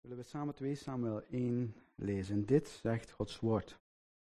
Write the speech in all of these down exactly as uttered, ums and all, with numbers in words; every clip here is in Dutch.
Zullen we samen twee Samuel één lezen. Dit zegt Gods woord.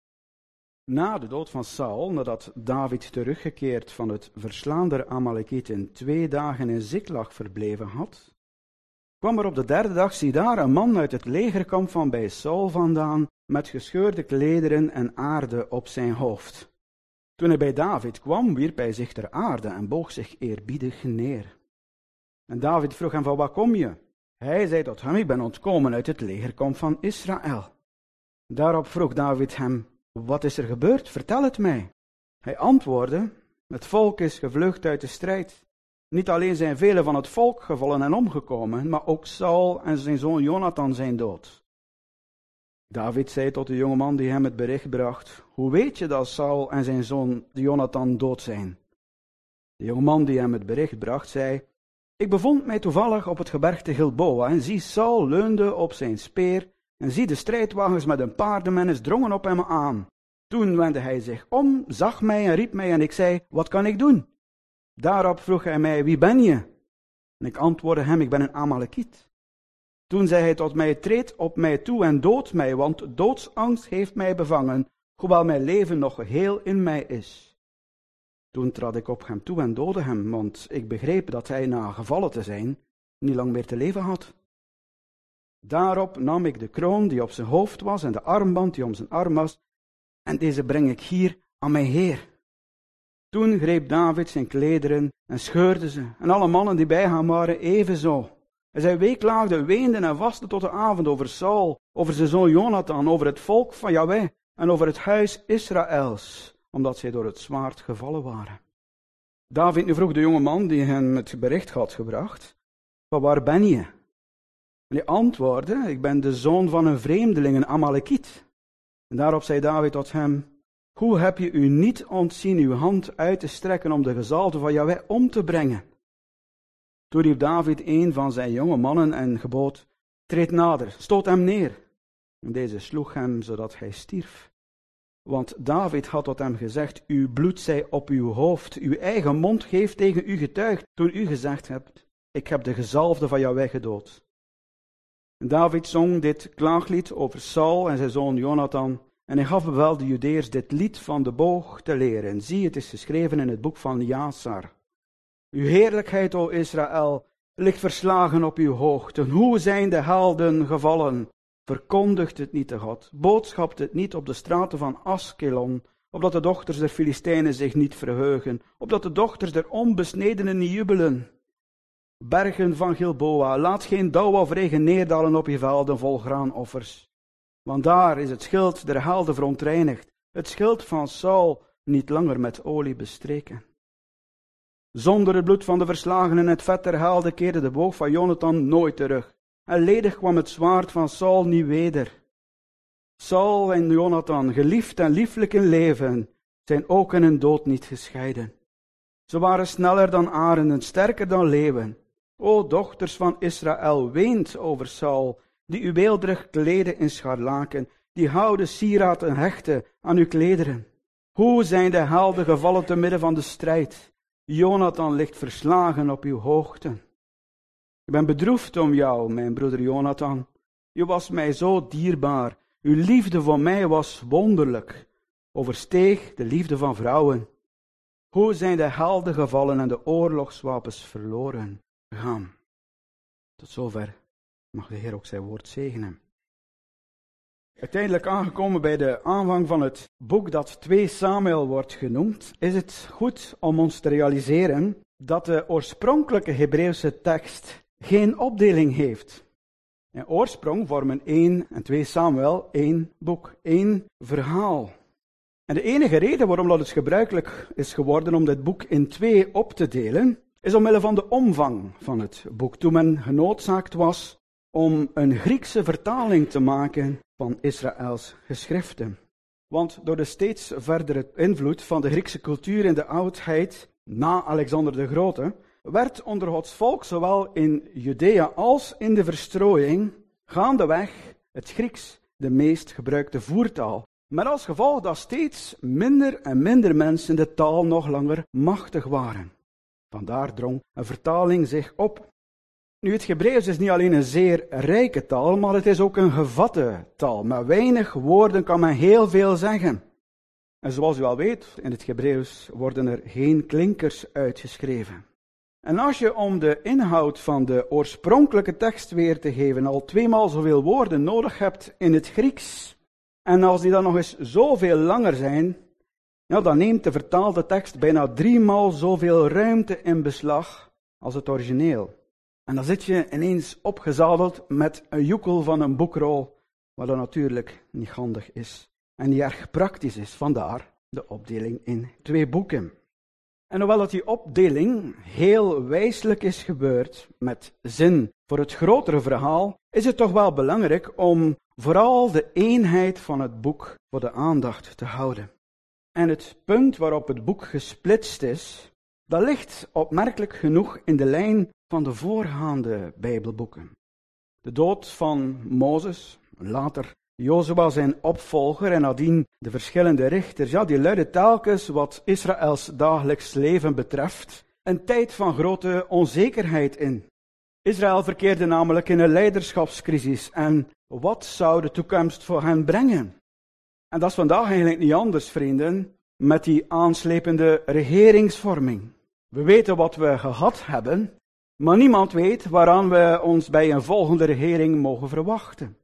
Na de dood van Saul, nadat David teruggekeerd van het verslaan der Amalekieten twee dagen in Ziklag verbleven had, kwam er op de derde dag, zie daar, een man uit het legerkamp van bij Saul vandaan, met gescheurde klederen en aarde op zijn hoofd. Toen hij bij David kwam, wierp hij zich ter aarde en boog zich eerbiedig neer. En David vroeg hem, van waar kom je? Hij zei tot hem, ik ben ontkomen uit het legerkamp van Israël. Daarop vroeg David hem, wat is er gebeurd? Vertel het mij. Hij antwoordde, het volk is gevlucht uit de strijd. Niet alleen zijn velen van het volk gevallen en omgekomen, maar ook Saul en zijn zoon Jonathan zijn dood. David zei tot de jongeman die hem het bericht bracht, hoe weet je dat Saul en zijn zoon Jonathan dood zijn? De jongeman die hem het bericht bracht, zei, ik bevond mij toevallig op het gebergte Gilboa en zie Saul leunde op zijn speer en zie de strijdwagens met een paardenmennis drongen op hem aan. Toen wendde hij zich om, zag mij en riep mij en ik zei, wat kan ik doen? Daarop vroeg hij mij, wie ben je? En ik antwoordde hem, ik ben een Amalekiet. Toen zei hij tot mij, treed op mij toe en dood mij, want doodsangst heeft mij bevangen, hoewel mijn leven nog geheel in mij is. Toen trad ik op hem toe en doodde hem, want ik begreep dat hij na gevallen te zijn niet lang meer te leven had. Daarop nam ik de kroon die op zijn hoofd was en de armband die om zijn arm was, en deze breng ik hier aan mijn Heer. Toen greep David zijn klederen en scheurde ze, en alle mannen die bij hem waren evenzo. En zij weeklaagden, weenden en vasten tot de avond over Saul, over zijn zoon Jonathan, over het volk van Jahweh en over het huis Israëls, omdat zij door het zwaard gevallen waren. David nu vroeg de jonge man die hem het bericht had gebracht, van waar ben je? En hij antwoordde, ik ben de zoon van een vreemdeling, een Amalekiet. En daarop zei David tot hem, hoe heb je u niet ontzien uw hand uit te strekken om de gezalfde van Jahweh om te brengen? Toen riep David een van zijn jonge mannen en gebood, treed nader, stoot hem neer. En deze sloeg hem, zodat hij stierf. Want David had tot hem gezegd, uw bloed zij op uw hoofd, uw eigen mond geeft tegen u getuigd, toen u gezegd hebt, ik heb de gezalfde van Jahweh gedood. En David zong dit klaaglied over Saul en zijn zoon Jonathan, en hij gaf bevel de Judeërs dit lied van de boog te leren. Zie, het is geschreven in het boek van Jasar. Uw heerlijkheid, o Israël, ligt verslagen op uw hoogten. Hoe zijn de helden gevallen? Verkondigt het niet te God, boodschapt het niet op de straten van Askelon, opdat de dochters der Filistijnen zich niet verheugen, opdat de dochters der onbesnedenen niet jubelen. Bergen van Gilboa, laat geen dauw of regen neerdalen op je velden vol graanoffers. Want daar is het schild der helden verontreinigd, het schild van Saul niet langer met olie bestreken. Zonder het bloed van de verslagenen en het vet der helden keerde de boog van Jonathan nooit terug. En ledig kwam het zwaard van Saul niet weder. Saul en Jonathan, geliefd en lieflijk in leven, zijn ook in hun dood niet gescheiden. Ze waren sneller dan arenden, sterker dan leeuwen. O dochters van Israël, weent over Saul, die uw weelderig kleden in scharlaken, die houden sieraad en hechten aan uw klederen. Hoe zijn de helden gevallen te midden van de strijd? Jonathan ligt verslagen op uw hoogten. Ik ben bedroefd om jou, mijn broeder Jonathan. Je was mij zo dierbaar. Uw liefde voor mij was wonderlijk. Oversteeg de liefde van vrouwen. Hoe zijn de helden gevallen en de oorlogswapens verloren gegaan? Tot zover mag de Heer ook zijn woord zegenen. Uiteindelijk aangekomen bij de aanvang van het boek dat twee Samuel wordt genoemd, is het goed om ons te realiseren dat de oorspronkelijke Hebreeuwse tekst geen opdeling heeft. In oorsprong vormen één en twee Samuel één boek, één verhaal. En de enige reden waarom dat het gebruikelijk is geworden om dit boek in twee op te delen, is omwille van de omvang van het boek. Toen men genoodzaakt was om een Griekse vertaling te maken van Israëls geschriften. Want door de steeds verdere invloed van de Griekse cultuur in de oudheid, na Alexander de Grote, werd onder Gods volk, zowel in Judea als in de verstrooiing, gaandeweg het Grieks de meest gebruikte voertaal. Met als gevolg dat steeds minder en minder mensen de taal nog langer machtig waren. Vandaar drong een vertaling zich op. Nu, het Hebreeuws is niet alleen een zeer rijke taal, maar het is ook een gevatte taal. Met weinig woorden kan men heel veel zeggen. En zoals u al weet, in het Hebreeuws worden er geen klinkers uitgeschreven. En als je om de inhoud van de oorspronkelijke tekst weer te geven al tweemaal zoveel woorden nodig hebt in het Grieks, en als die dan nog eens zoveel langer zijn, ja, dan neemt de vertaalde tekst bijna driemaal zoveel ruimte in beslag als het origineel. En dan zit je ineens opgezadeld met een joekel van een boekrol, wat dan natuurlijk niet handig is en niet erg praktisch is. Vandaar de opdeling in twee boeken. En hoewel dat die opdeling heel wijselijk is gebeurd, met zin voor het grotere verhaal, is het toch wel belangrijk om vooral de eenheid van het boek voor de aandacht te houden. En het punt waarop het boek gesplitst is, dat ligt opmerkelijk genoeg in de lijn van de voorgaande Bijbelboeken. De dood van Mozes, later Jozua zijn opvolger en nadien de verschillende richters, ja, die luiden telkens wat Israëls dagelijks leven betreft een tijd van grote onzekerheid in. Israël verkeerde namelijk in een leiderschapscrisis en wat zou de toekomst voor hen brengen? En dat is vandaag eigenlijk niet anders, vrienden, met die aanslepende regeringsvorming. We weten wat we gehad hebben, maar niemand weet waaraan we ons bij een volgende regering mogen verwachten.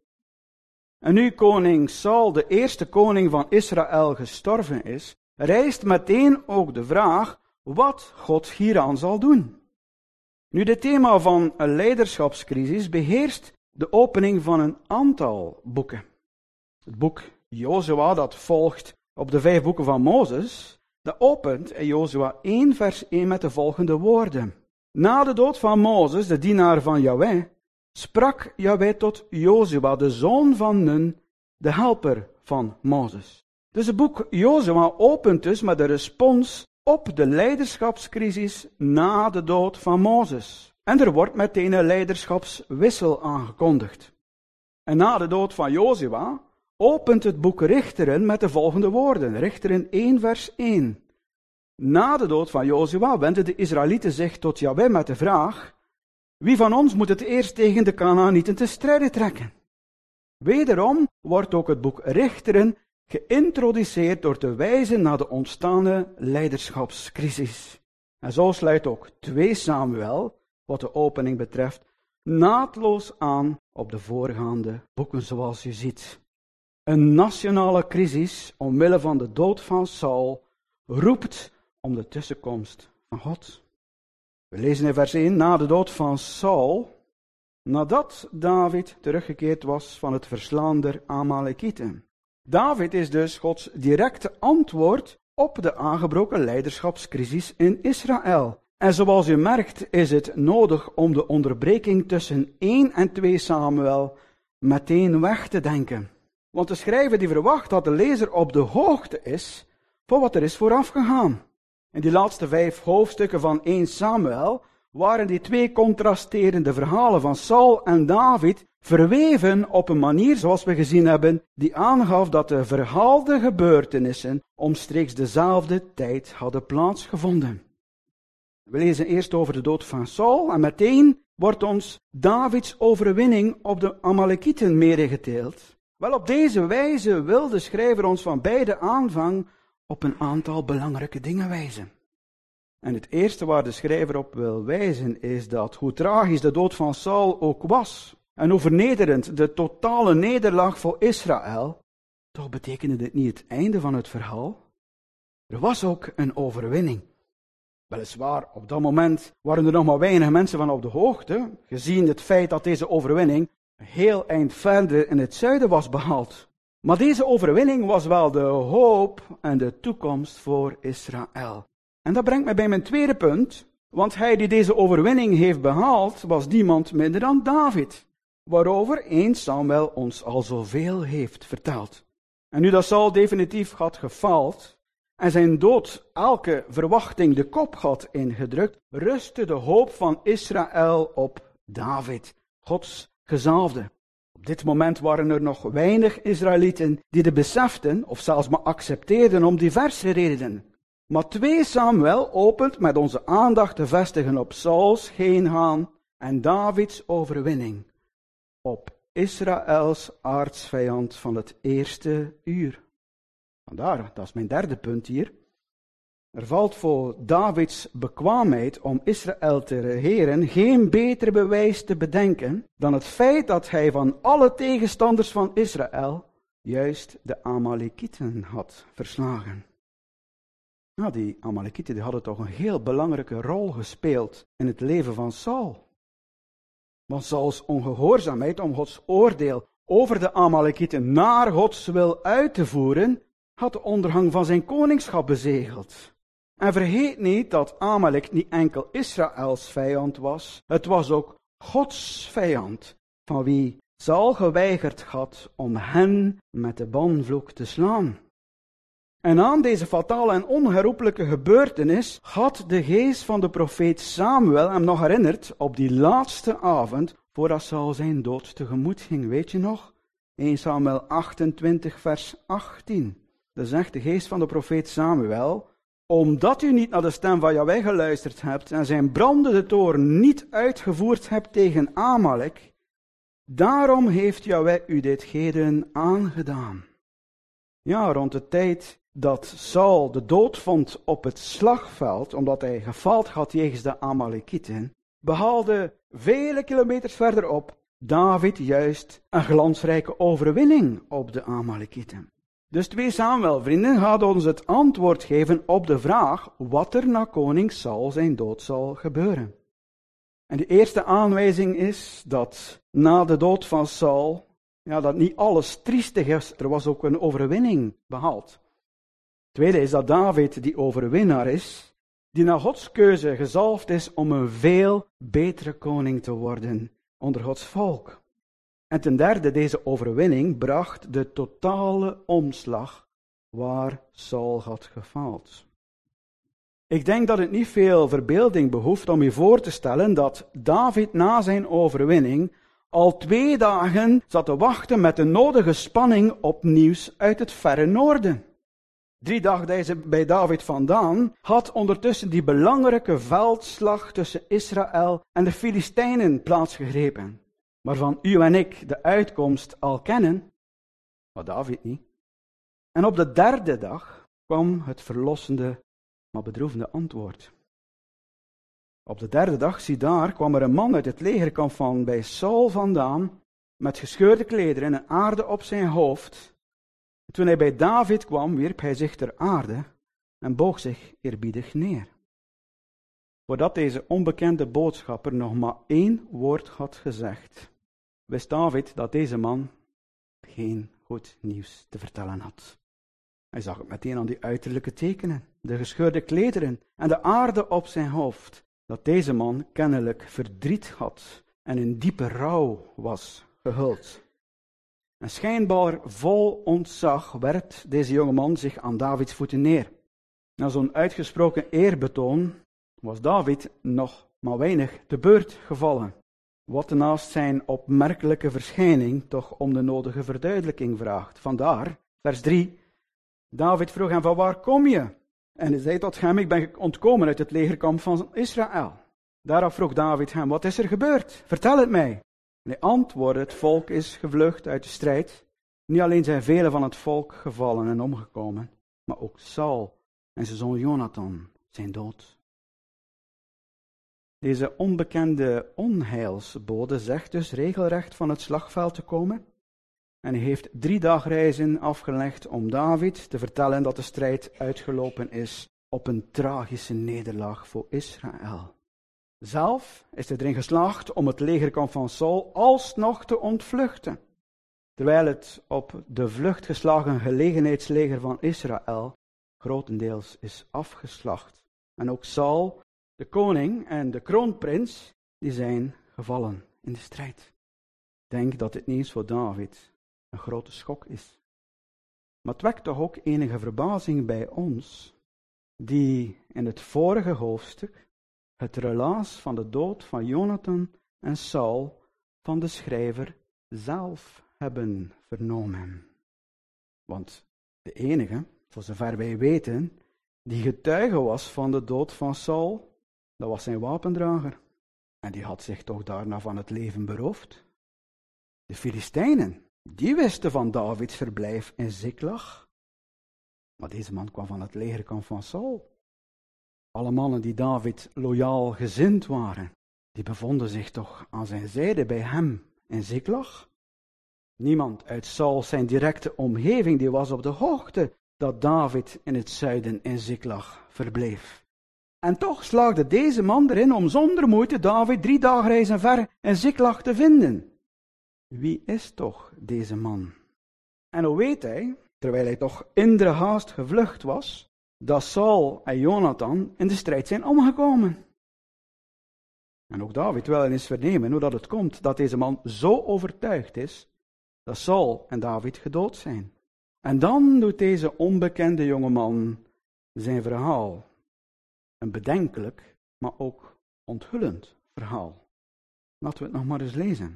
En nu koning Saul, de eerste koning van Israël, gestorven is, rijst meteen ook de vraag wat God hieraan zal doen. Nu, dit thema van een leiderschapscrisis beheerst de opening van een aantal boeken. Het boek Jozua, dat volgt op de vijf boeken van Mozes, dat opent in Jozua één vers één met de volgende woorden. Na de dood van Mozes, de dienaar van Jahweh, sprak Jahweh tot Jozua, de zoon van Nun, de helper van Mozes. Dus het boek Jozua opent dus met een respons op de leiderschapscrisis na de dood van Mozes. En er wordt meteen een leiderschapswissel aangekondigd. En na de dood van Jozua opent het boek Richteren met de volgende woorden. Richteren één vers één. Na de dood van Jozua wendden de Israëlieten zich tot Jahweh met de vraag: wie van ons moet het eerst tegen de Kanaanieten te strijde trekken? Wederom wordt ook het boek Richteren geïntroduceerd door te wijzen naar de ontstane leiderschapscrisis. En zo sluit ook twee Samuel, wat de opening betreft, naadloos aan op de voorgaande boeken, zoals u ziet. Een nationale crisis omwille van de dood van Saul roept om de tussenkomst van God. We lezen in vers één, na de dood van Saul, nadat David teruggekeerd was van het verslaan der Amalekieten. David is dus Gods directe antwoord op de aangebroken leiderschapscrisis in Israël. En zoals u merkt is het nodig om de onderbreking tussen één en twee Samuel meteen weg te denken. Want de schrijver die verwacht dat de lezer op de hoogte is van wat er is voorafgegaan. In die laatste vijf hoofdstukken van één Samuel waren die twee contrasterende verhalen van Saul en David verweven op een manier, zoals we gezien hebben, die aangaf dat de verhaalde gebeurtenissen omstreeks dezelfde tijd hadden plaatsgevonden. We lezen eerst over de dood van Saul en meteen wordt ons Davids overwinning op de Amalekieten medegedeeld. Wel, op deze wijze wil de schrijver ons van bij de aanvang op een aantal belangrijke dingen wijzen. En het eerste waar de schrijver op wil wijzen is dat, hoe tragisch de dood van Saul ook was, en hoe vernederend de totale nederlaag voor Israël, toch betekende dit niet het einde van het verhaal. Er was ook een overwinning. Weliswaar, op dat moment waren er nog maar weinig mensen van op de hoogte, gezien het feit dat deze overwinning een heel eind verder in het zuiden was behaald. Maar deze overwinning was wel de hoop en de toekomst voor Israël. En dat brengt mij bij mijn tweede punt, want hij die deze overwinning heeft behaald, was niemand minder dan David, waarover één Samuel ons al zoveel heeft verteld. En nu dat Saul definitief had gefaald en zijn dood elke verwachting de kop had ingedrukt, rustte de hoop van Israël op David, Gods gezalfde. Op dit moment waren er nog weinig Israëlieten die dit beseften of zelfs maar accepteerden om diverse redenen. Maar twee Samuel opent met onze aandacht te vestigen op Sauls heengaan en Davids overwinning op Israëls aartsvijand van het eerste uur. Vandaar, dat is mijn derde punt hier. Er valt voor Davids bekwaamheid om Israël te regeren geen beter bewijs te bedenken dan het feit dat hij van alle tegenstanders van Israël juist de Amalekieten had verslagen. Nou, die Amalekieten die hadden toch een heel belangrijke rol gespeeld in het leven van Saul. Want Sauls ongehoorzaamheid om Gods oordeel over de Amalekieten naar Gods wil uit te voeren, had de ondergang van zijn koningschap bezegeld. En vergeet niet dat Amalek niet enkel Israëls vijand was, het was ook Gods vijand, van wie Saul geweigerd had om hen met de banvloek te slaan. En aan deze fatale en onherroepelijke gebeurtenis had de geest van de profeet Samuel hem nog herinnerd op die laatste avond voordat Saul zijn dood tegemoet ging. Weet je nog? Eerste Samuel achtentwintig vers achttien. Dan zegt de geest van de profeet Samuel: omdat u niet naar de stem van Jahweh geluisterd hebt en zijn brandende toorn niet uitgevoerd hebt tegen Amalek, daarom heeft Jahweh u dit heden aangedaan. Ja, rond de tijd dat Saul de dood vond op het slagveld, omdat hij gefaald had jegens de Amalekieten, behaalde vele kilometers verderop David juist een glansrijke overwinning op de Amalekieten. Dus twee Samuel, vrienden, gaat ons het antwoord geven op de vraag wat er na koning Saul zijn dood zal gebeuren. En de eerste aanwijzing is dat na de dood van Saul, ja, dat niet alles triestig is, er was ook een overwinning behaald. Tweede is dat David die overwinnaar is, die naar Gods keuze gezalfd is om een veel betere koning te worden onder Gods volk. En ten derde, deze overwinning bracht de totale omslag waar Saul had gefaald. Ik denk dat het niet veel verbeelding behoeft om je voor te stellen dat David na zijn overwinning al twee dagen zat te wachten met de nodige spanning op nieuws uit het verre noorden. Drie dagen bij David vandaan had ondertussen die belangrijke veldslag tussen Israël en de Filistijnen plaatsgegrepen, waarvan u en ik de uitkomst al kennen, maar David niet. En op de derde dag kwam het verlossende, maar bedroevende antwoord. Op de derde dag, zie daar, kwam er een man uit het legerkamp van bij Saul vandaan, met gescheurde klederen en aarde op zijn hoofd. Toen hij bij David kwam, wierp hij zich ter aarde en boog zich eerbiedig neer. Voordat deze onbekende boodschapper nog maar één woord had gezegd, wist David dat deze man geen goed nieuws te vertellen had. Hij zag het meteen aan die uiterlijke tekenen, de gescheurde klederen en de aarde op zijn hoofd, dat deze man kennelijk verdriet had en in diepe rouw was gehuld. En schijnbaar vol ontzag werpt deze jongeman zich aan Davids voeten neer. Na zo'n uitgesproken eerbetoon was David nog maar weinig te beurt gevallen, wat naast zijn opmerkelijke verschijning toch om de nodige verduidelijking vraagt. Vandaar, vers drie, David vroeg hem: van waar kom je? En hij zei tot hem: ik ben ontkomen uit het legerkamp van Israël. Daarop vroeg David hem: wat is er gebeurd? Vertel het mij. En hij antwoordde: het volk is gevlucht uit de strijd. Niet alleen zijn velen van het volk gevallen en omgekomen, maar ook Saul en zijn zoon Jonathan zijn dood. Deze onbekende onheilsbode zegt dus regelrecht van het slagveld te komen. En hij heeft drie dagreizen afgelegd om David te vertellen dat de strijd uitgelopen is op een tragische nederlaag voor Israël. Zelf is hij erin geslaagd om het legerkamp van Saul alsnog te ontvluchten, terwijl het op de vlucht geslagen gelegenheidsleger van Israël grotendeels is afgeslacht. En ook Saul, de koning en de kroonprins, die zijn gevallen in de strijd. Ik denk dat dit nieuws voor David een grote schok is. Maar het wekt toch ook enige verbazing bij ons, die in het vorige hoofdstuk het relaas van de dood van Jonathan en Saul van de schrijver zelf hebben vernomen. Want de enige, voor zover wij weten, die getuige was van de dood van Saul, dat was zijn wapendrager. En die had zich toch daarna van het leven beroofd. De Filistijnen, die wisten van Davids verblijf in Ziklag. Maar deze man kwam van het legerkamp van Saul. Alle mannen die David loyaal gezind waren, die bevonden zich toch aan zijn zijde bij hem in Ziklag. Niemand uit Saul zijn directe omgeving die was op de hoogte dat David in het zuiden in Ziklag verbleef. En toch slaagde deze man erin om zonder moeite David drie dagen reizen ver in Ziklag te vinden. Wie is toch deze man? En hoe weet hij, terwijl hij toch in de haast gevlucht was, dat Saul en Jonathan in de strijd zijn omgekomen? En ook David wil eens vernemen hoe dat het komt dat deze man zo overtuigd is dat Saul en David gedood zijn. En dan doet deze onbekende jongeman zijn verhaal. Een bedenkelijk, maar ook onthullend verhaal. Laten we het nog maar eens lezen.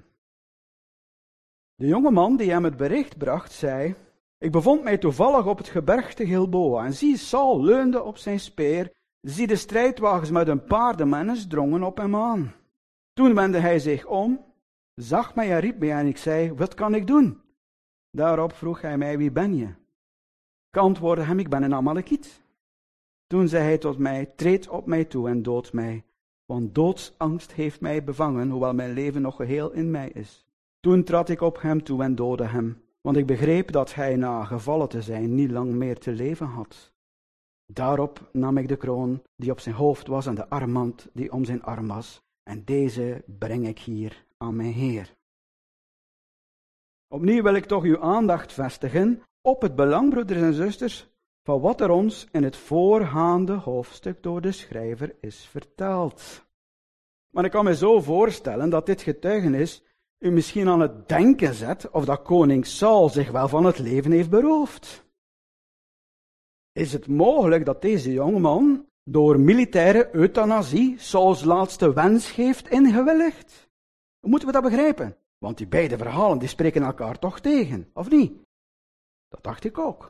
De jongeman die hem het bericht bracht, zei: Ik bevond mij toevallig op het gebergte Gilboa, en zie, Saul leunde op zijn speer, zie de strijdwagens met hun paardenmennis drongen op hem aan. Toen wendde hij zich om, zag mij en riep mij, en ik zei: Wat kan ik doen? Daarop vroeg hij mij: Wie ben je? Ik antwoordde hem: Ik ben een Amalekiet. Toen zei hij tot mij: Treed op mij toe en dood mij, want doodsangst heeft mij bevangen, hoewel mijn leven nog geheel in mij is. Toen trad ik op hem toe en doodde hem, want ik begreep dat hij na gevallen te zijn niet lang meer te leven had. Daarop nam ik de kroon die op zijn hoofd was en de armband die om zijn arm was, en deze breng ik hier aan mijn Heer. Opnieuw wil ik toch uw aandacht vestigen op het belang, broeders en zusters, van wat er ons in het voorgaande hoofdstuk door de schrijver is verteld. Maar ik kan me zo voorstellen dat dit getuigenis u misschien aan het denken zet of dat koning Saul zich wel van het leven heeft beroofd. Is het mogelijk dat deze jongeman door militaire euthanasie Sauls laatste wens heeft ingewilligd? Hoe moeten we dat begrijpen? Want die beide verhalen die spreken elkaar toch tegen, of niet? Dat dacht ik ook.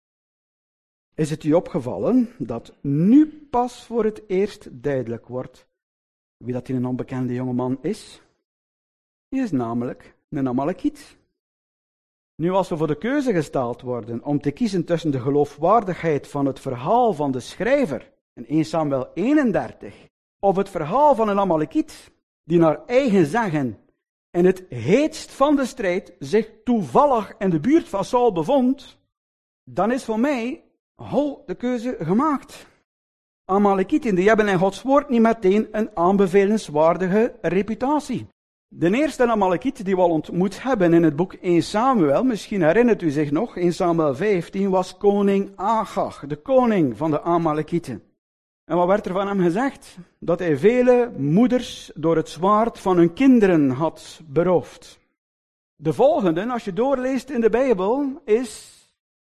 Is het u opgevallen dat nu pas voor het eerst duidelijk wordt wie dat die een onbekende jongeman is? Die is namelijk een Amalekiet. Nu, als we voor de keuze gesteld worden om te kiezen tussen de geloofwaardigheid van het verhaal van de schrijver in eerste Samuel eenendertig of het verhaal van een Amalekiet die naar eigen zeggen in het heetst van de strijd zich toevallig in de buurt van Saul bevond, dan is voor mij al de keuze gemaakt. Amalekieten die hebben in Gods woord niet meteen een aanbevelenswaardige reputatie. De eerste Amalekiet die we al ontmoet hebben in het boek eerste Samuel, misschien herinnert u zich nog, in Samuel vijftien, was koning Agag, de koning van de Amalekieten. En wat werd er van hem gezegd? Dat hij vele moeders door het zwaard van hun kinderen had beroofd. De volgende, als je doorleest in de Bijbel, is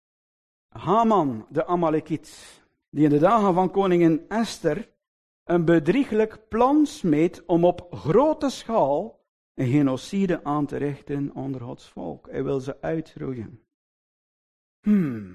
Haman, de Amalekiet, die in de dagen van koningin Esther een bedrieglijk plan smeet om op grote schaal een genocide aan te richten onder Gods volk. Hij wil ze uitroeien. Hmm.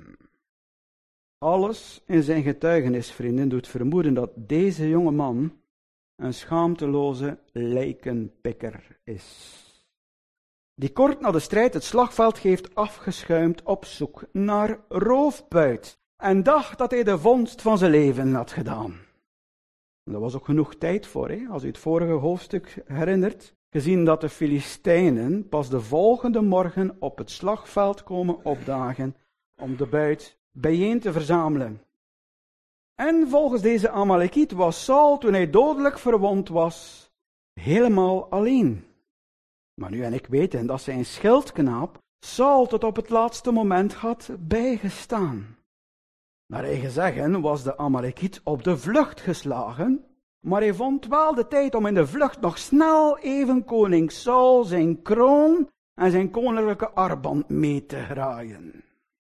Alles in zijn getuigenis, vrienden, doet vermoeden dat deze jonge man een schaamteloze lijkenpikker is. Die kort na de strijd het slagveld heeft afgeschuimd op zoek naar roofbuit en dacht dat hij de vondst van zijn leven had gedaan. Daar was ook genoeg tijd voor, hè? Als u het vorige hoofdstuk herinnert, gezien dat de Filistijnen pas de volgende morgen op het slagveld komen opdagen om de buit bijeen te verzamelen. En volgens deze Amalekiet was Saul, toen hij dodelijk verwond was, helemaal alleen. Maar nu en ik weten dat zijn schildknaap Saul tot op het laatste moment had bijgestaan. Naar eigen zeggen was de Amalekiet op de vlucht geslagen, maar hij vond wel de tijd om in de vlucht nog snel even koning Saul zijn kroon en zijn koninklijke armband mee te graaien.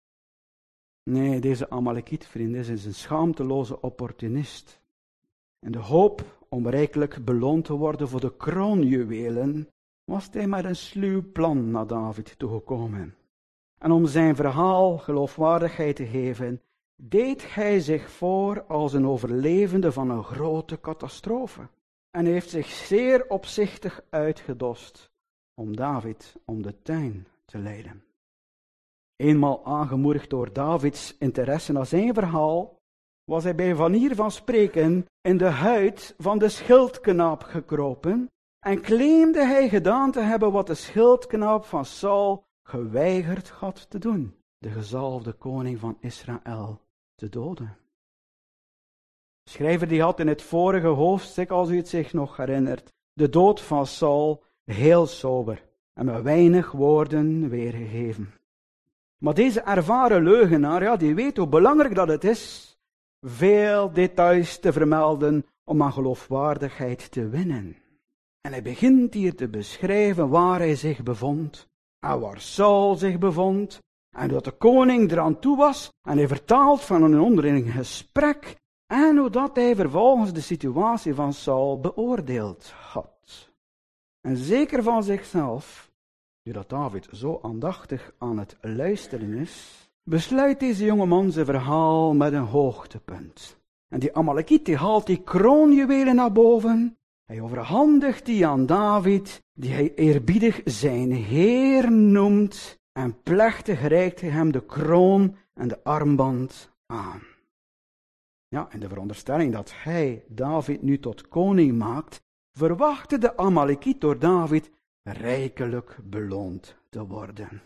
Nee, deze Amalekiet, vrienden, is een schaamteloze opportunist. In de hoop om rijkelijk beloond te worden voor de kroonjuwelen, was hij met een sluw plan naar David toegekomen. En om zijn verhaal geloofwaardigheid te geven, deed hij zich voor als een overlevende van een grote catastrofe. en hij heeft zich zeer opzichtig uitgedost om David om de tuin te leiden. Eenmaal aangemoedigd door Davids interesse naar zijn verhaal, was hij bij manier van spreken in de huid van de schildknaap gekropen en claimde hij gedaan te hebben wat de schildknaap van Saul geweigerd had te doen, de gezalfde koning van Israël te doden. De schrijver die had in het vorige hoofdstuk, als u het zich nog herinnert, de dood van Saul heel sober en met weinig woorden weergegeven. Maar deze ervaren leugenaar, ja, die weet hoe belangrijk dat het is veel details te vermelden om aan geloofwaardigheid te winnen. En hij begint hier te beschrijven waar hij zich bevond en waar Saul zich bevond en dat de koning eraan toe was en hij vertaalt van een onderling gesprek en hoe dat hij vervolgens de situatie van Saul beoordeeld had. En zeker van zichzelf, nu dat David zo aandachtig aan het luisteren is, besluit deze jongeman zijn verhaal met een hoogtepunt. En die Amalekiet die haalt die kroonjuwelen naar boven. Hij overhandigt die aan David, die hij eerbiedig zijn Heer noemt. En plechtig reikt hij hem de kroon en de armband aan. Ja, in de veronderstelling dat hij David nu tot koning maakt, verwachtte de Amalekiet door David rijkelijk beloond te worden.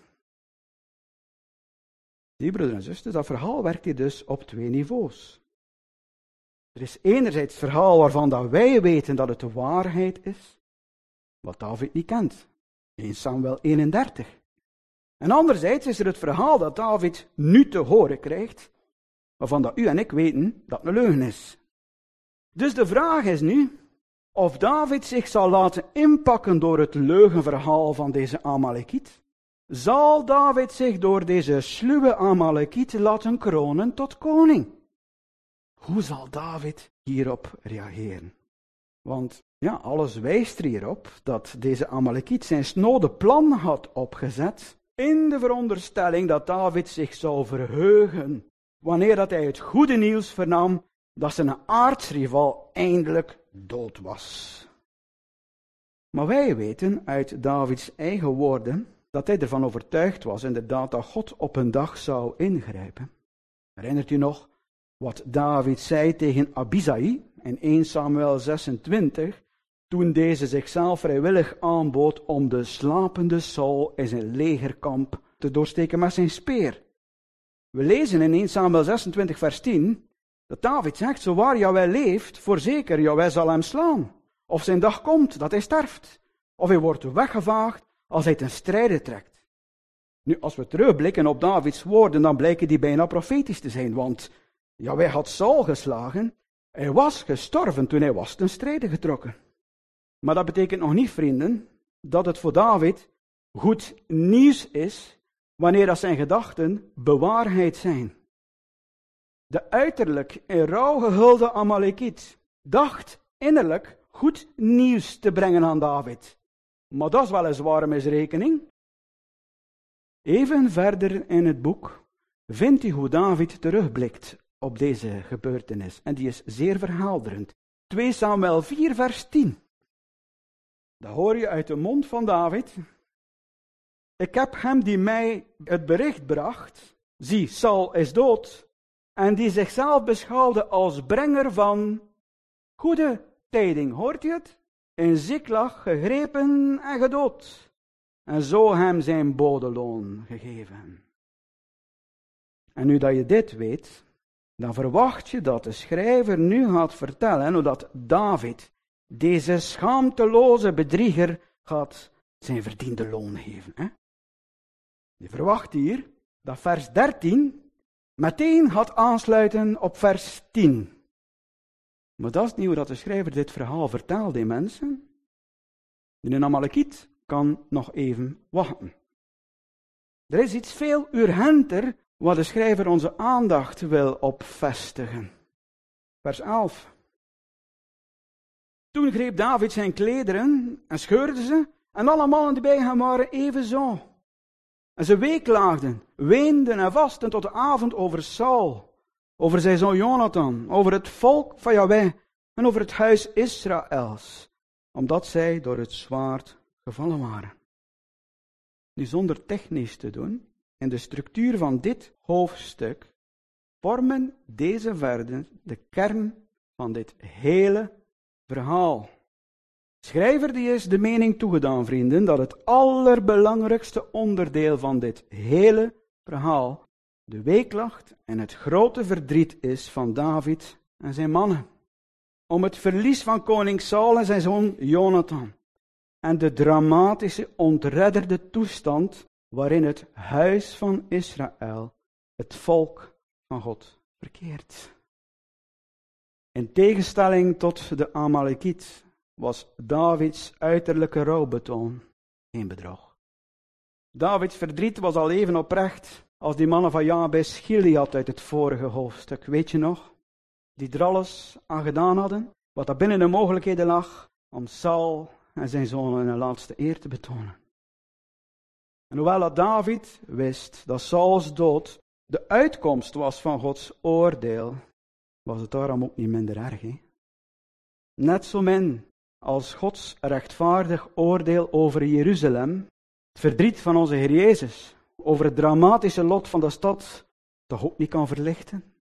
Die broeders en zusters, dat verhaal werkt hier dus op twee niveaus. Er is enerzijds het verhaal waarvan dat wij weten dat het de waarheid is, wat David niet kent. Eerste Samuel eenendertig. En anderzijds is er het verhaal dat David nu te horen krijgt, waarvan dat u en ik weten dat het een leugen is. Dus de vraag is nu of David zich zal laten inpakken door het leugenverhaal van deze Amalekiet. Zal David zich door deze sluwe Amalekiet laten kronen tot koning? Hoe zal David hierop reageren? Want ja, alles wijst er hierop dat deze Amalekiet zijn snode plan had opgezet in de veronderstelling dat David zich zou verheugen wanneer dat hij het goede nieuws vernam dat zijn aartsrivaal eindelijk dood was. Maar wij weten uit Davids eigen woorden dat hij ervan overtuigd was inderdaad dat God op een dag zou ingrijpen. Herinnert u nog wat David zei tegen Abisai in Eerste Samuel zesentwintig, toen deze zichzelf vrijwillig aanbood om de slapende Saul in zijn legerkamp te doorsteken met zijn speer. We lezen in Eerste Samuel zesentwintig vers tien dat David zegt, zo waar Jahweh leeft, voorzeker Jahweh zal hem slaan. Of zijn dag komt dat hij sterft, of hij wordt weggevaagd als hij ten strijde trekt. Nu, als we terugblikken op Davids woorden, dan blijken die bijna profetisch te zijn, want Jahweh had Saul geslagen, hij was gestorven toen hij was ten strijde getrokken. Maar dat betekent nog niet, vrienden, dat het voor David goed nieuws is, wanneer dat zijn gedachten bewaarheid zijn. De uiterlijk in rouw gehulde Amalekiet dacht innerlijk goed nieuws te brengen aan David. Maar dat is weliswaar een misrekening. Even verder in het boek vindt u hoe David terugblikt op deze gebeurtenis. En die is zeer verhelderend. Tweede Samuel vier vers tien. Daar hoor je uit de mond van David. Ik heb hem die mij het bericht bracht, zie, Saul is dood, en die zichzelf beschouwde als brenger van goede tijding. Hoort u het? In Ziklag gegrepen en gedood. En zo hem zijn bodeloon gegeven. En nu dat je dit weet, dan verwacht je dat de schrijver nu gaat vertellen hoe dat David, deze schaamteloze bedrieger, gaat zijn verdiende loon geven. Hè? Je verwacht hier dat vers dertien meteen gaat aansluiten op vers tien. Maar dat is niet hoe dat de schrijver dit verhaal vertelde, mensen. De Amalekiet kan nog even wachten. Er is iets veel urgenter waar de schrijver onze aandacht wil op vestigen. Vers elf. Toen greep David zijn klederen en scheurde ze, en alle mannen die bij hem waren evenzo. En ze weeklaagden, weenden en vasten tot de avond over Saul, over zijn zoon Jonathan, over het volk van Jahweh en over het huis Israëls, omdat zij door het zwaard gevallen waren. Nu, zonder technisch te doen, in de structuur van dit hoofdstuk vormen deze versen de kern van dit hele verhaal. De schrijver die is de mening toegedaan, vrienden, dat het allerbelangrijkste onderdeel van dit hele verhaal de weeklacht en het grote verdriet is van David en zijn mannen. Om het verlies van koning Saul en zijn zoon Jonathan. En de dramatische ontredderde toestand waarin het huis van Israël, het volk van God, verkeert. In tegenstelling tot de Amalekiet was Davids uiterlijke rouwbetoon geen bedrog. Davids verdriet was al even oprecht als die mannen van Jabes Gilead uit het vorige hoofdstuk. Weet je nog? Die er alles aan gedaan hadden, wat daar binnen de mogelijkheden lag, om Saul en zijn zonen een laatste eer te betonen. En hoewel dat David wist dat Sauls dood de uitkomst was van Gods oordeel, was het daarom ook niet minder erg. He? Net zo min als Gods rechtvaardig oordeel over Jeruzalem, het verdriet van onze Heer Jezus, over het dramatische lot van de stad, toch ook niet kan verlichten.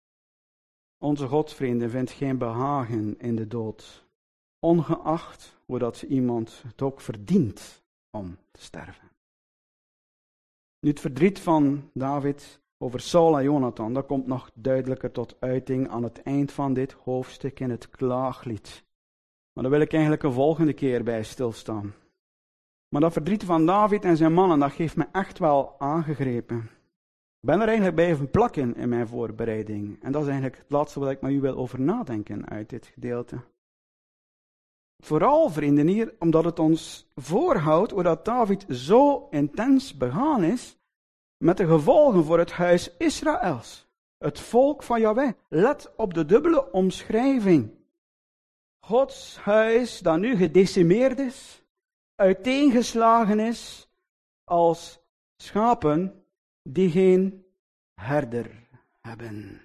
Onze God, vrienden, vindt geen behagen in de dood, ongeacht hoe dat iemand het ook verdient om te sterven. Nu, het verdriet van David over Saul en Jonathan, dat komt nog duidelijker tot uiting aan het eind van dit hoofdstuk in het klaaglied. Maar daar wil ik eigenlijk een volgende keer bij stilstaan. Maar dat verdriet van David en zijn mannen, dat heeft me echt wel aangegrepen. Ik ben er eigenlijk blijven plakken in mijn voorbereiding. En dat is eigenlijk het laatste wat ik met u wil over nadenken uit dit gedeelte. Vooral, vrienden, hier, omdat het ons voorhoudt hoe dat David zo intens begaan is met de gevolgen voor het huis Israëls, het volk van Jahweh. Let op de dubbele omschrijving. Gods huis dat nu gedecimeerd is, uiteengeslagen is als schapen die geen herder hebben.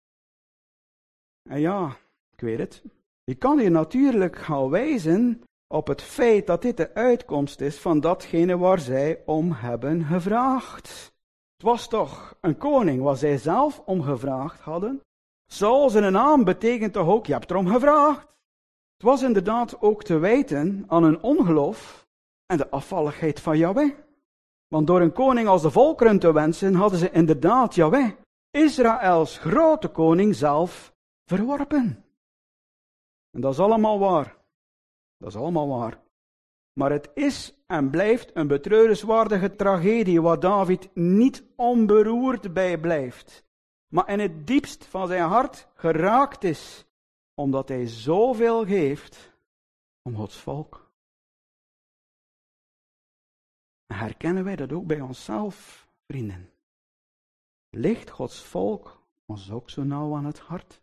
En ja, ik weet het. Je kan hier natuurlijk gaan wijzen op het feit dat dit de uitkomst is van datgene waar zij om hebben gevraagd. Het was toch een koning waar zij zelf om gevraagd hadden? Saul zijn naam betekent toch ook, je hebt erom gevraagd. Het was inderdaad ook te wijten aan hun ongeloof en de afvalligheid van Jahweh. Want door een koning als de volkeren te wensen, hadden ze inderdaad Jahweh, Israëls grote koning, zelf verworpen. En dat is allemaal waar. Dat is allemaal waar. Maar het is en blijft een betreurenswaardige tragedie waar David niet onberoerd bij blijft, maar in het diepst van zijn hart geraakt is, omdat hij zoveel geeft om Gods volk. Herkennen wij dat ook bij onszelf, vrienden? Ligt Gods volk ons ook zo nauw aan het hart?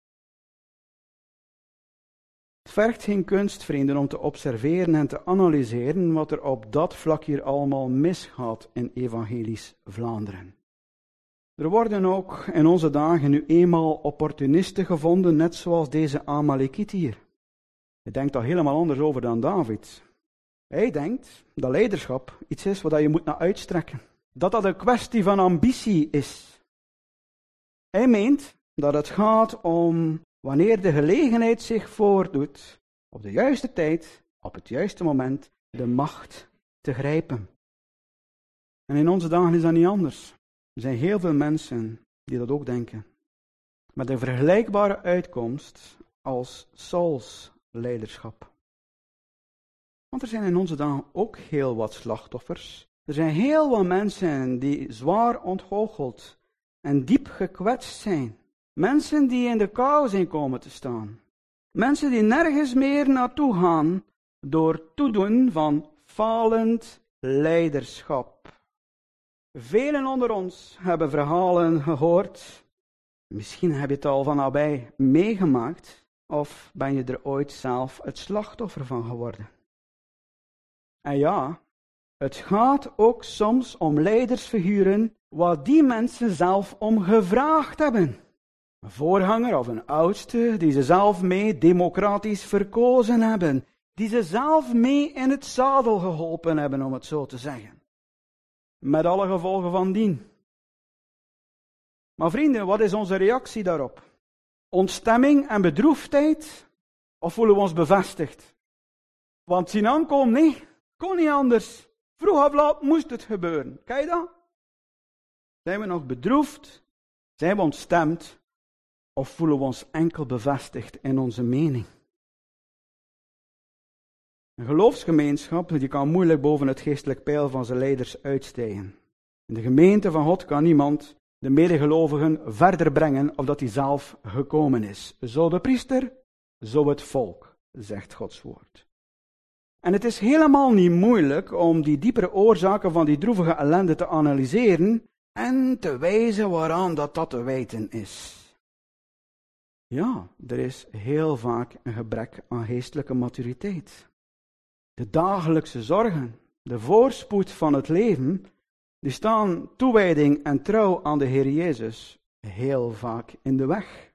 Het vergt geen kunst, vrienden, om te observeren en te analyseren wat er op dat vlak hier allemaal misgaat in evangelisch Vlaanderen. Er worden ook in onze dagen nu eenmaal opportunisten gevonden, net zoals deze Amalekiet hier. Hij denkt daar helemaal anders over dan David. Hij denkt dat leiderschap iets is wat je moet naar uitstrekken. Dat dat een kwestie van ambitie is. Hij meent dat het gaat om wanneer de gelegenheid zich voordoet, op de juiste tijd, op het juiste moment, de macht te grijpen. En in onze dagen is dat niet anders. Er zijn heel veel mensen die dat ook denken. Met een vergelijkbare uitkomst als Sauls leiderschap. Want er zijn in onze dagen ook heel wat slachtoffers. Er zijn heel wat mensen die zwaar ontgoocheld en diep gekwetst zijn. Mensen die in de kou zijn komen te staan. Mensen die nergens meer naartoe gaan door toedoen van falend leiderschap. Velen onder ons hebben verhalen gehoord. Misschien heb je het al van nabij meegemaakt. Of ben je er ooit zelf het slachtoffer van geworden. En ja, het gaat ook soms om leidersfiguren waar die mensen zelf om gevraagd hebben. Een voorganger of een oudste die ze zelf mee democratisch verkozen hebben. Die ze zelf mee in het zadel geholpen hebben, om het zo te zeggen. Met alle gevolgen van dien. Maar vrienden, wat is onze reactie daarop? Ontstemming en bedroefdheid? Of voelen we ons bevestigd? Want zien aankomen, nee, kon niet anders. Vroeg of laat moest het gebeuren. Kijk je dat? Zijn we nog bedroefd? Zijn we ontstemd? Of voelen we ons enkel bevestigd in onze mening? Een geloofsgemeenschap die kan moeilijk boven het geestelijk peil van zijn leiders uitstijgen. In de gemeente van God kan niemand de medegelovigen verder brengen of dat hij zelf gekomen is. Zo de priester, zo het volk, zegt Gods woord. En het is helemaal niet moeilijk om die diepere oorzaken van die droevige ellende te analyseren en te wijzen waaraan dat, dat te wijten is. Ja, er is heel vaak een gebrek aan geestelijke maturiteit. De dagelijkse zorgen, de voorspoed van het leven, die staan toewijding en trouw aan de Heer Jezus heel vaak in de weg.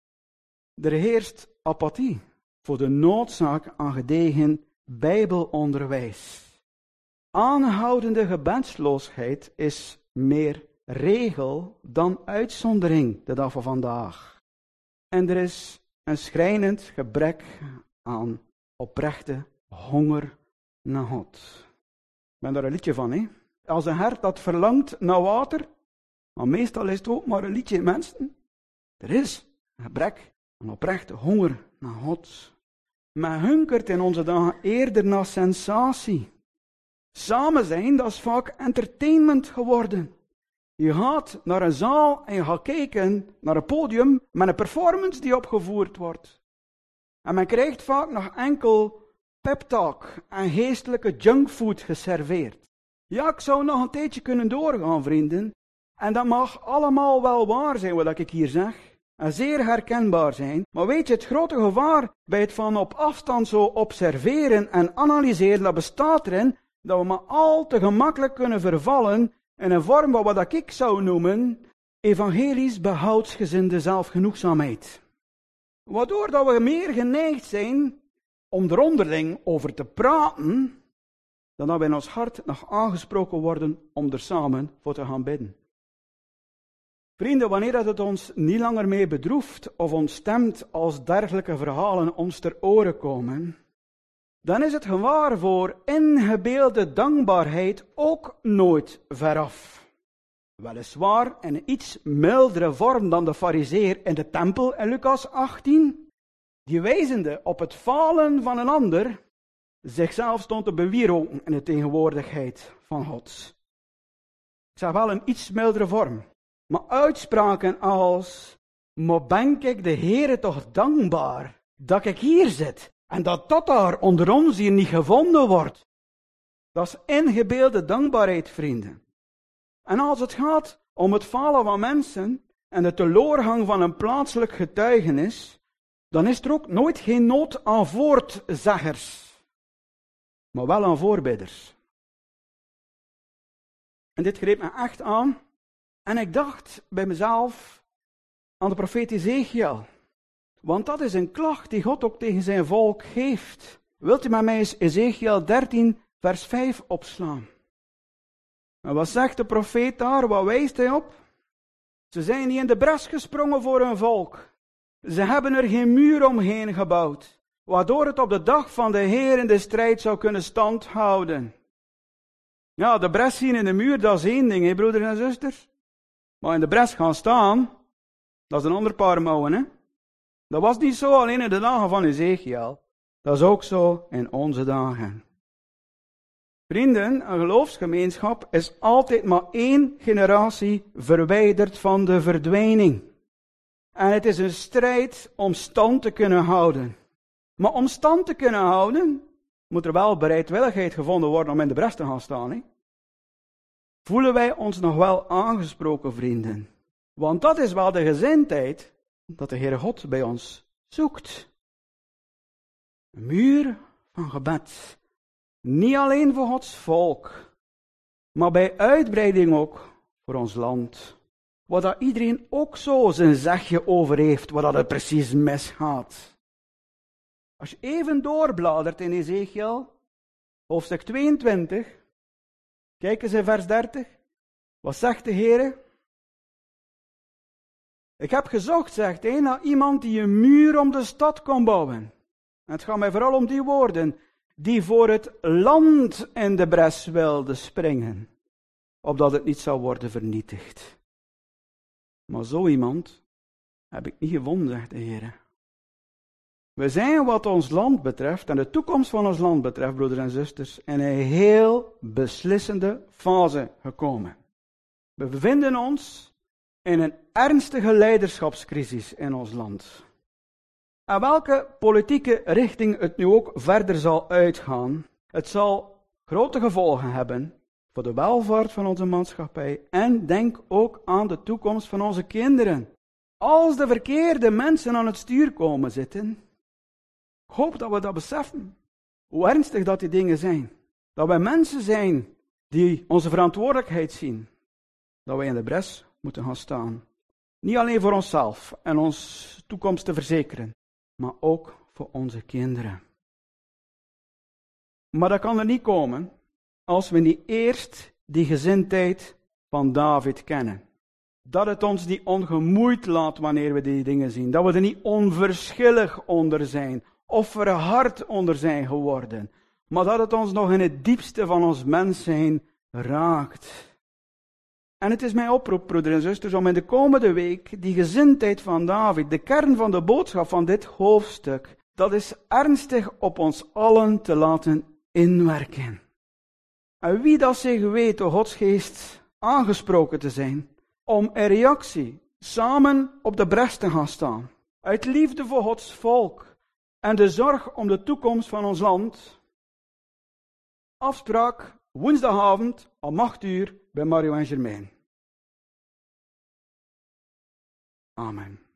Er heerst apathie voor de noodzaak aan gedegen Bijbelonderwijs. Aanhoudende gebedsloosheid is meer regel dan uitzondering de dag van vandaag. En er is een schrijnend gebrek aan oprechte honger naar God. Ik ben daar een liedje van, hè? Als een hert dat verlangt naar water, maar meestal is het ook maar een liedje, mensen. Er is een gebrek aan oprechte honger naar God. Men hunkert in onze dagen eerder naar sensatie. Samen zijn, dat is vaak entertainment geworden. Je gaat naar een zaal en je gaat kijken naar een podium met een performance die opgevoerd wordt. En men krijgt vaak nog enkel peptalk en geestelijke junkfood geserveerd. Ja, ik zou nog een tijdje kunnen doorgaan, vrienden. En dat mag allemaal wel waar zijn, wat ik hier zeg. En zeer herkenbaar zijn. Maar weet je, het grote gevaar bij het van op afstand zo observeren en analyseren, dat bestaat erin dat we maar al te gemakkelijk kunnen vervallen in een vorm van wat ik zou noemen evangelisch behoudsgezinde zelfgenoegzaamheid. Waardoor dat we meer geneigd zijn om er onderling over te praten, dan dat we in ons hart nog aangesproken worden om er samen voor te gaan bidden. Vrienden, wanneer dat het ons niet langer mee bedroeft of ontstemt als dergelijke verhalen ons ter oren komen, dan is het gevaar voor ingebeelde dankbaarheid ook nooit veraf. Weliswaar in een iets mildere vorm dan de farizeer in de tempel in Lucas achttien, die wijzende op het falen van een ander, zichzelf stond te bewieroken in de tegenwoordigheid van God. Ik zeg wel een iets mildere vorm. Maar uitspraken als, maar ben ik de Heere toch dankbaar dat ik hier zit en dat dat daar onder ons hier niet gevonden wordt. Dat is ingebeelde dankbaarheid, vrienden. En als het gaat om het falen van mensen en de teleurgang van een plaatselijk getuigenis, dan is er ook nooit geen nood aan voortzeggers, maar wel aan voorbidders. En dit greep me echt aan. En ik dacht bij mezelf aan de profeet Ezechiel. Want dat is een klacht die God ook tegen zijn volk geeft. Wilt u met mij eens Ezechiel dertien vers vijf opslaan? En wat zegt de profeet daar? Wat wijst hij op? Ze zijn niet in de bres gesprongen voor hun volk. Ze hebben er geen muur omheen gebouwd, waardoor het op de dag van de Heer in de strijd zou kunnen standhouden. Ja, de bres zien in de muur, dat is één ding, hè, broeders en zusters. Maar in de bres gaan staan, dat is een ander paar mouwen, hè. Dat was niet zo alleen in de dagen van Ezechiel. Dat is ook zo in onze dagen. Vrienden, een geloofsgemeenschap is altijd maar één generatie verwijderd van de verdwijning. En het is een strijd om stand te kunnen houden. Maar om stand te kunnen houden, moet er wel bereidwilligheid gevonden worden om in de bres te gaan staan, hè. Voelen wij ons nog wel aangesproken, vrienden? Want dat is wel de gezindheid dat de Heere God bij ons zoekt. Een muur van gebed. Niet alleen voor Gods volk, maar bij uitbreiding ook voor ons land. waar dat iedereen ook zo zijn zegje over heeft, waar dat het precies misgaat. Als je even doorbladert in Ezekiel, hoofdstuk tweeëntwintig, kijk eens in vers dertig. Wat zegt de Heer? Ik heb gezocht, zegt hij, naar iemand die een muur om de stad kon bouwen. En het gaat mij vooral om die woorden. Die voor het land in de bres wilde springen, opdat het niet zou worden vernietigd. Maar zo iemand heb ik niet gevonden, zegt de Heer. We zijn wat ons land betreft en de toekomst van ons land betreft, broeders en zusters, in een heel beslissende fase gekomen. We bevinden ons in een ernstige leiderschapscrisis in ons land. En welke politieke richting het nu ook verder zal uitgaan, het zal grote gevolgen hebben voor de welvaart van onze maatschappij en denk ook aan de toekomst van onze kinderen. Als de verkeerde mensen aan het stuur komen zitten, ik hoop dat we dat beseffen, hoe ernstig dat die dingen zijn. Dat wij mensen zijn die onze verantwoordelijkheid zien, dat wij in de bres moeten gaan staan. Niet alleen voor onszelf en onze toekomst te verzekeren, maar ook voor onze kinderen. Maar dat kan er niet komen als we niet eerst die gezindheid van David kennen. Dat het ons niet ongemoeid laat wanneer we die dingen zien. Dat we er niet onverschillig onder zijn of verhard onder zijn geworden. Maar dat het ons nog in het diepste van ons mens zijn raakt. En het is mijn oproep, broeders en zusters, om in de komende week die gezindheid van David, de kern van de boodschap van dit hoofdstuk, dat is ernstig op ons allen te laten inwerken. En wie dat zich weet door Gods geest aangesproken te zijn, om in reactie samen op de bres te gaan staan, uit liefde voor Gods volk en de zorg om de toekomst van ons land. Afspraak woensdagavond om acht uur bij Mario en Germain. Amen.